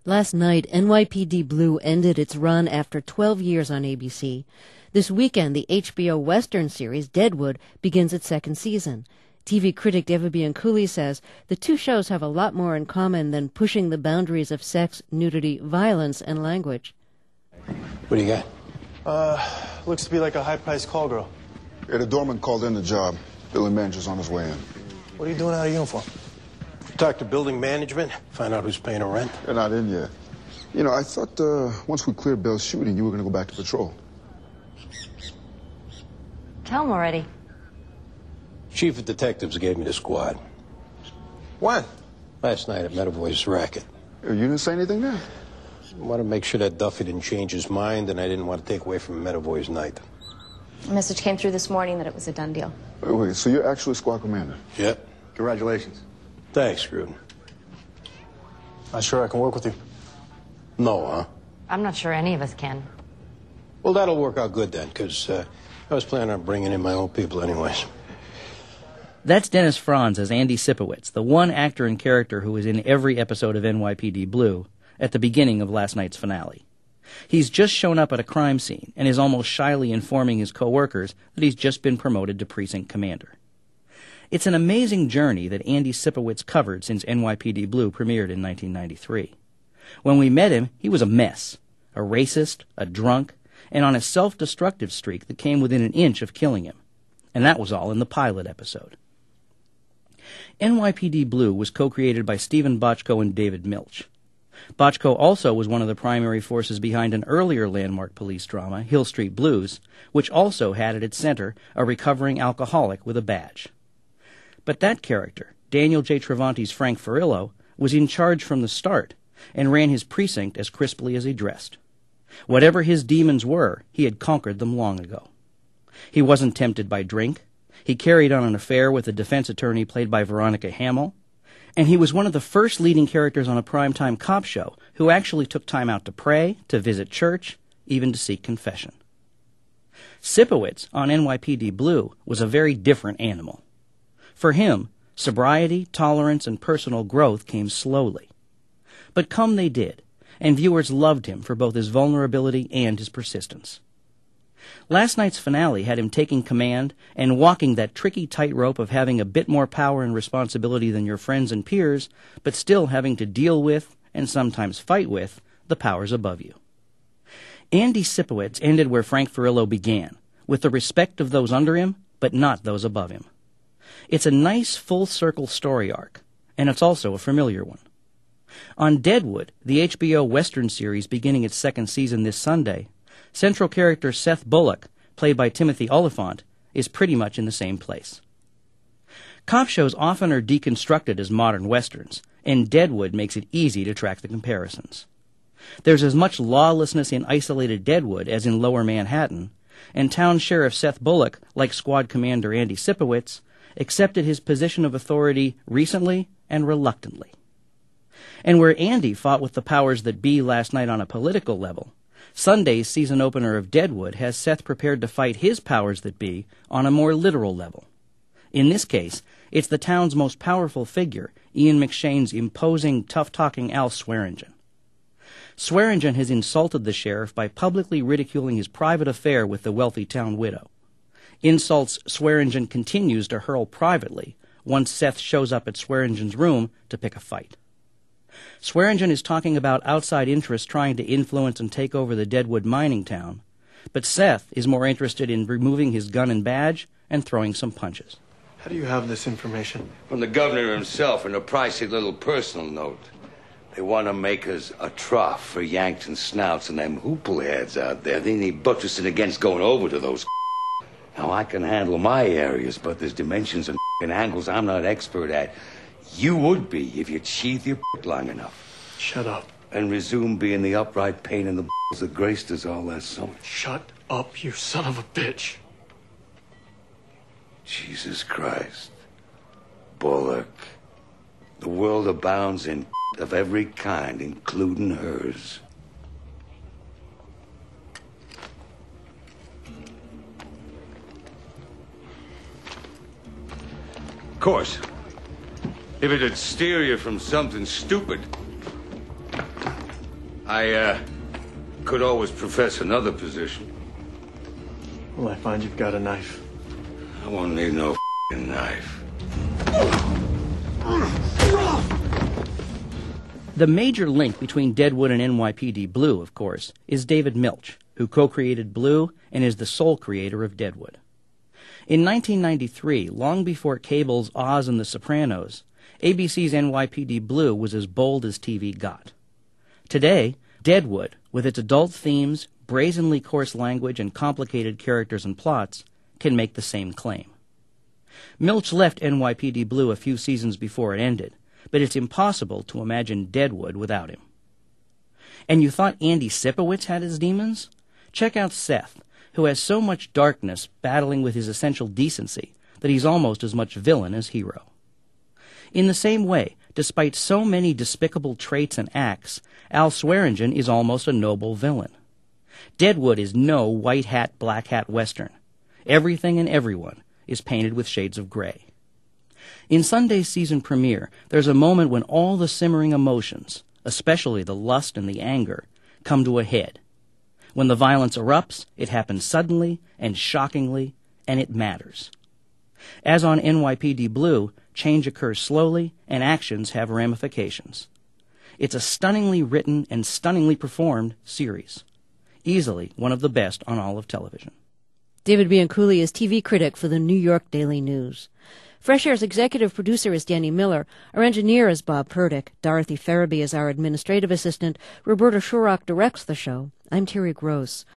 Last night, NYPD Blue ended its run after 12 years on ABC. This weekend, the HBO Western series Deadwood begins its second season. TV critic David Bianculli says the two shows have a lot more in common than pushing the boundaries of sex, nudity, violence, and language. What do you got? Looks to be like a high-priced call girl. Yeah, the doorman called in the job. Building manager's on his way in. What are you doing out of uniform? Talk to building management, find out who's paying her rent. They're not in yet. You know, I thought once we cleared Bell's shooting, you were going to go back to patrol. Tell him already. Chief of detectives gave me the squad. When? Last night at Metavoy's racket. You didn't say anything there? I wanted to make sure that Duffy didn't change his mind, and I didn't want to take away from Metavoy's night. A message came through this morning that it was a done deal. Wait, so you're actually squad commander? Yep. Congratulations. Thanks, Gruden. Not sure I can work with you. No, huh? I'm not sure any of us can. Well, that'll work out good then, because I was planning on bringing in my own people anyways. That's Dennis Franz as Andy Sipowicz, the one actor and character who was in every episode of NYPD Blue at the beginning of last night's finale. He's just shown up at a crime scene and is almost shyly informing his co-workers that he's just been promoted to precinct commander. It's an amazing journey that Andy Sipowicz covered since NYPD Blue premiered in 1993. When we met him, he was a mess, a racist, a drunk, and on a self-destructive streak that came within an inch of killing him. And that was all in the pilot episode. NYPD Blue was co-created by Stephen Bochco and David Milch. Bochco also was one of the primary forces behind an earlier landmark police drama, Hill Street Blues, which also had at its center a recovering alcoholic with a badge. But that character, Daniel J. Travanti's Frank Furillo, was in charge from the start and ran his precinct as crisply as he dressed. Whatever his demons were, he had conquered them long ago. He wasn't tempted by drink. He carried on an affair with a defense attorney played by Veronica Hamill. And he was one of the first leading characters on a primetime cop show who actually took time out to pray, to visit church, even to seek confession. Sipowicz on NYPD Blue was a very different animal. For him, sobriety, tolerance, and personal growth came slowly. But come they did, and viewers loved him for both his vulnerability and his persistence. Last night's finale had him taking command and walking that tricky tightrope of having a bit more power and responsibility than your friends and peers, but still having to deal with, and sometimes fight with, the powers above you. Andy Sipowicz ended where Frank Furillo began, with the respect of those under him, but not those above him. It's a nice full-circle story arc, and it's also a familiar one. On Deadwood, the HBO Western series beginning its second season this Sunday, central character Seth Bullock, played by Timothy Olyphant, is pretty much in the same place. Cop shows often are deconstructed as modern westerns, and Deadwood makes it easy to track the comparisons. There's as much lawlessness in isolated Deadwood as in Lower Manhattan, and Town Sheriff Seth Bullock, like Squad Commander Andy Sipowicz, accepted his position of authority recently and reluctantly. And where Andy fought with the powers that be last night on a political level, Sunday's season opener of Deadwood has Seth prepared to fight his powers that be on a more literal level. In this case, it's the town's most powerful figure, Ian McShane's imposing, tough-talking Al Swearingen. Swearingen has insulted the sheriff by publicly ridiculing his private affair with the wealthy town widow. Insults Swearingen continues to hurl privately once Seth shows up at Swearingen's room to pick a fight. Swearingen is talking about outside interests trying to influence and take over the Deadwood mining town, but Seth is more interested in removing his gun and badge and throwing some punches. How do you have this information? From the governor himself in a pricey little personal note. They want to make us a trough for Yankton snouts and them hoople heads out there. They need buttressing against going over to those. Now, I can handle my areas, but there's dimensions and angles I'm not expert at. You would be if you'd sheathe your long enough. Shut up. And resume being the upright pain in the that graced us all last summer. Shut up, you son of a bitch. Jesus Christ. Bullock. The world abounds in of every kind, including hers. Of course. If it'd steer you from something stupid. I could always profess another position. Will I find you've got a knife? I won't need no f***ing knife. The major link between Deadwood and NYPD Blue, of course, is David Milch, who co-created Blue and is the sole creator of Deadwood. In 1993, long before cable's Oz and the Sopranos, ABC's NYPD Blue was as bold as TV got. Today, Deadwood, with its adult themes, brazenly coarse language, and complicated characters and plots, can make the same claim. Milch left NYPD Blue a few seasons before it ended, but it's impossible to imagine Deadwood without him. And you thought Andy Sipowicz had his demons? Check out Seth, who has so much darkness battling with his essential decency that he's almost as much villain as hero. In the same way, despite so many despicable traits and acts, Al Swearingen is almost a noble villain. Deadwood is no white hat, black hat Western. Everything and everyone is painted with shades of gray. In Sunday's season premiere, there's a moment when all the simmering emotions, especially the lust and the anger, come to a head. When the violence erupts, it happens suddenly and shockingly, and it matters. As on NYPD Blue, change occurs slowly, and actions have ramifications. It's a stunningly written and stunningly performed series. Easily one of the best on all of television. David Bianculli is TV critic for the New York Daily News. Fresh Air's executive producer is Danny Miller. Our engineer is Bob Purdick. Dorothy Farabee is our administrative assistant. Roberta Shorrock directs the show. I'm Terry Gross.